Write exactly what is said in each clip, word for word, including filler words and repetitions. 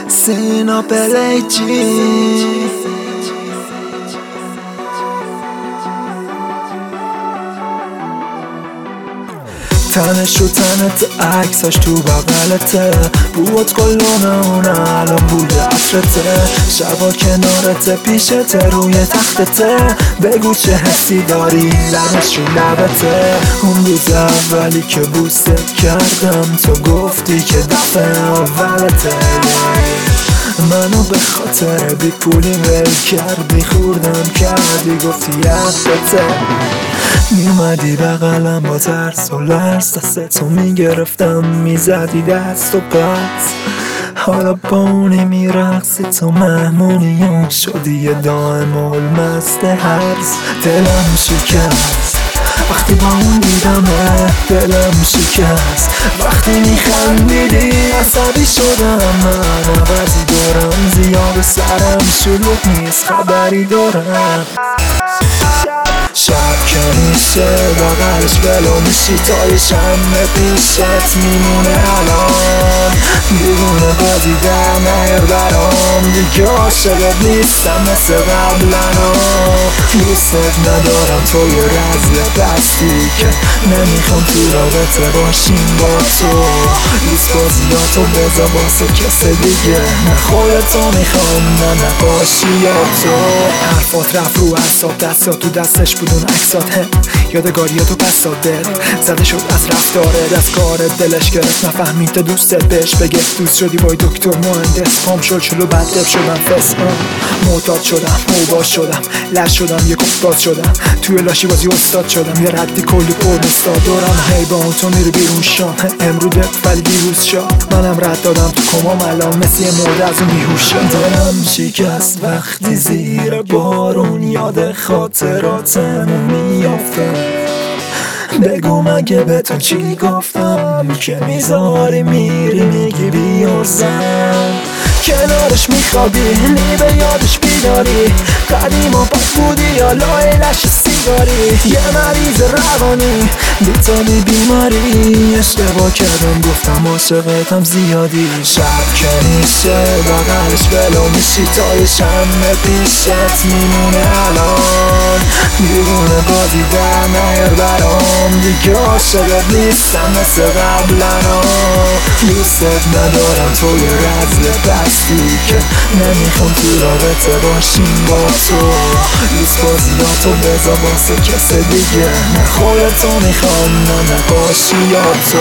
Sina belejci تنش و تنت عکساش تو بغلته بود قلونه اونه الان بوی عطرته شبا کنارته پیشته روی تختته بگو چه حسی داری لبش رو لبته اون روز اولی که بوست کردم تو گفتی که دفعه اولته منو به خاطر بی پولی ول کردی خوردم کردی گفتی یادته میومدی بغلم با ترس و لرز دستتو میگرفتم میزدی دست و پس حالا با اونی میرقصی تو مهمونی اون شدی یه دائم المست هرز دلم شکست وقتی با اون دیدمه دلم شکست وقتی میخندیدی عصبی شدم من عوضی دارم زیاد سرم شلوغ نیست خبری دارم شب که میشه بغلش بلو میشی تا یه شمه پیشت میمونه الان دیوونه بازی در نهر برام دیگه عاشقت نیستم مثل قبلنا دوستت ندارم تو یه رزل دستی که نمیخوام تو رابطه باشیم با تو دوست بازیاتو بذار واسه کس دیگه نه خودتو میخوام نه نقاشی یا تو حرفات رفت رو اعصاب دستات تو دستش بود اون عکسات هم یادگاریاتو پس داد دل زده شد از رفتارت از کارت دلش گرفت نفهمید تا دوستت بهش بگه دوست شدی بای دکتر مهندس پام شل شلو بدلب شدم فس معتاد شدم موباش شدم لش شدم یک افتاد شدم توی لاشی بازی استاد شدم یه ردی کلی پر استاد دارم هی با اون تو میره بیرون شام امروده ولی دیروز شاد منم رد دادم تو کمام الان مثل یه مرده از اون بیهوشم دلم شکست وقتی زیر بارون یاد خاطراتم میافتم بگو مگه به تو چی گفتم که میذاری میری میگی بیارزم کنارش میخوابی نیبه یادش بیداری قدیما پاک بودی یا لایلش سیگاری یه مریض روانی بیتانی بیماری اشتباه کردم گفتم عاشقتم زیادی شب که میشه بغلش بلو میشی تا یه شمه پیشت میمونه الان دیوونه بازی در نهر برام دیگه عاشقت نیستم مثل قبلنا دوستت ندارم تو یه رزل دستی که نمیخوام تو رابطه باشیم با تو دوست بازیاتو بذار واسه کس دیگه نه خودتو میخوام نه نقاشی یا تو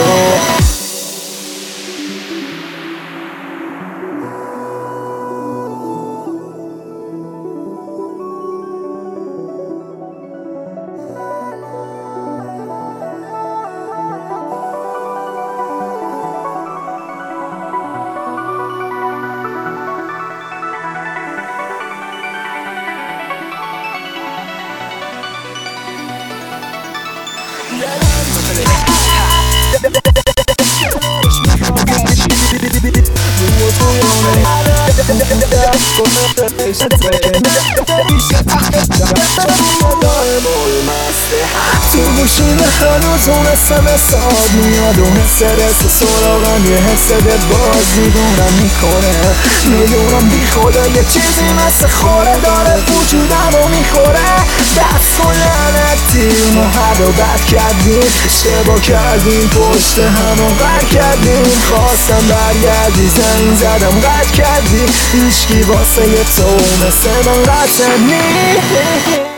تو گوشیم هنوز اون اسمس آب میاد اون حس رس سراغم یه حس دل بازی دونم میکنه میدونم بی خدا یه چیزی مثل خوره داره وجودمو میخوره دست و لعنتی اونو حد و بد کردیم اشتباه کردیم پشت همو قد کردیم خواستم برگردی زنگ زدم قد کردی هیچکی واسه یه تو مثل من قطع نی